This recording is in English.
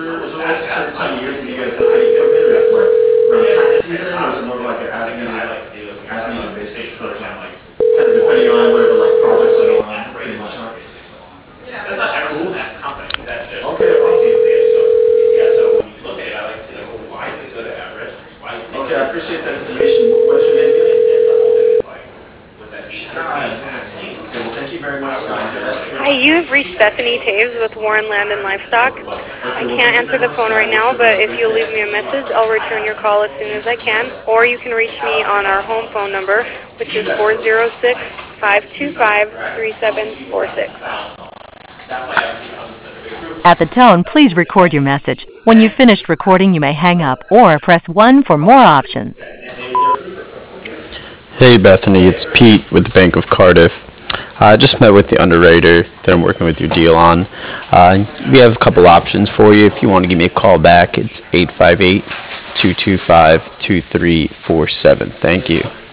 there a certain time of year that you guys look at equipment, or it's like around tax season, or is it more of like an as needed basis for kind of depending on whatever like projects are going on, pretty much, huh? That's not Emerson, Cool. that company. That's just Okay, awesome. yeah. So when you look at it, I like to see like, well, why is it good at average? Why is it Okay, I appreciate that information. What's your name again? and the whole thing is like with that 800 Okay, well, thank you very much, Scott. Hi, you have reached Bethany Taves with Warren Land and Livestock. I can't answer the phone right now, but if you'll leave me a message, I'll return your call as soon as I can. Or you can reach me on our home phone number, which is 406-525-3746. At the tone, please record your message. When you've finished recording, you may hang up or press 1 for more options. Hey Bethany, it's Pete with the Bank of Cardiff. I just met with the underwriter that I'm working with your deal on. We have a couple options for you. If you want to give me a call back, it's 858-225-2347. Thank you.